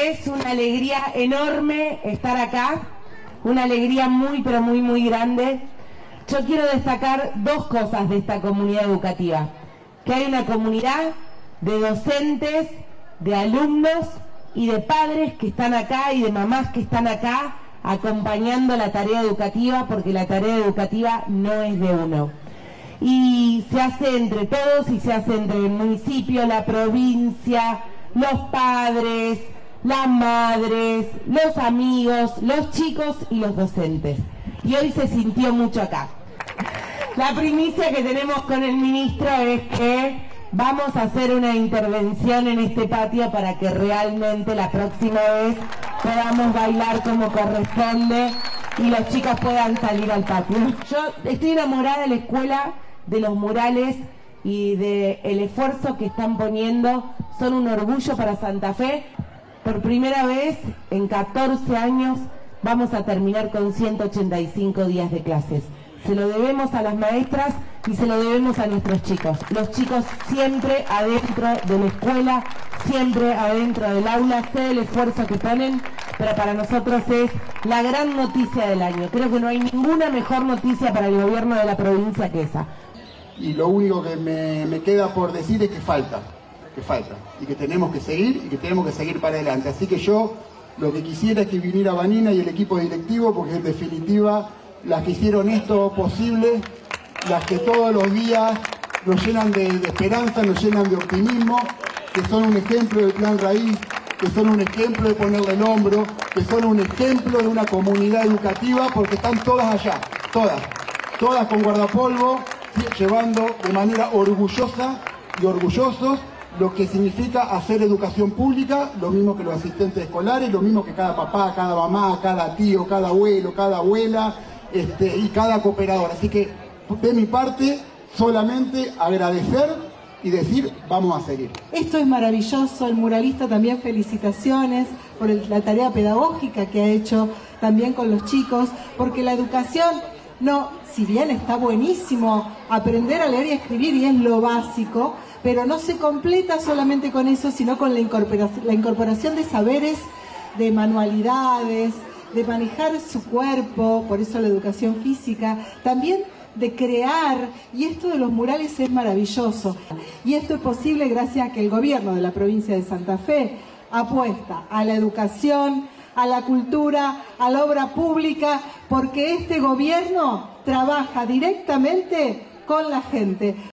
Es una alegría enorme estar acá, una alegría muy pero muy grande. Yo quiero destacar dos cosas de esta comunidad educativa: que hay una comunidad de docentes, de alumnos y de padres que están acá y de mamás que están acá acompañando la tarea educativa, porque la tarea educativa no es de uno. Y se hace entre todos, y se hace entre el municipio, la provincia, los padres, las madres, los amigos, los chicos y los docentes. Y hoy se sintió mucho acá. La primicia que tenemos con el ministro es que vamos a hacer una intervención en este patio para que realmente la próxima vez podamos bailar como corresponde y los chicos puedan salir al patio. Yo estoy enamorada de la escuela, de los murales y del esfuerzo que están poniendo. Son un orgullo para Santa Fe. Por primera vez en 14 años vamos a terminar con 185 días de clases. Se lo debemos a las maestras y se lo debemos a nuestros chicos. Los chicos siempre adentro de la escuela, siempre adentro del aula, sé el esfuerzo que ponen, pero para nosotros es la gran noticia del año. Creo que no hay ninguna mejor noticia para el gobierno de la provincia que esa. Y lo único que me queda por decir es que falta, y que tenemos que seguir para adelante. Así que yo lo que quisiera es que viniera Vanina y el equipo directivo, porque en definitiva las que hicieron esto posible, las que todos los días nos llenan de esperanza, nos llenan de optimismo, que son un ejemplo del Plan Raíz, que son un ejemplo de ponerle el hombro, que son un ejemplo de una comunidad educativa, porque están todas allá, todas con guardapolvo, llevando de manera orgullosa y orgullosos lo que significa hacer educación pública, lo mismo que los asistentes escolares, lo mismo que cada papá, cada mamá, cada tío, cada abuelo, cada abuela, y cada cooperador. Así que de mi parte solamente agradecer y decir vamos a seguir. Esto es maravilloso. El muralista también felicitaciones por la tarea pedagógica que ha hecho también con los chicos, porque la educación no, si bien está buenísimo aprender a leer y a escribir y es lo básico, pero no se completa solamente con eso, sino con la incorporación de saberes, de manualidades, de manejar su cuerpo, por eso la educación física, también de crear, y esto de los murales es maravilloso. Y esto es posible gracias a que el gobierno de la provincia de Santa Fe apuesta a la educación, a la cultura, a la obra pública, porque este gobierno trabaja directamente con la gente.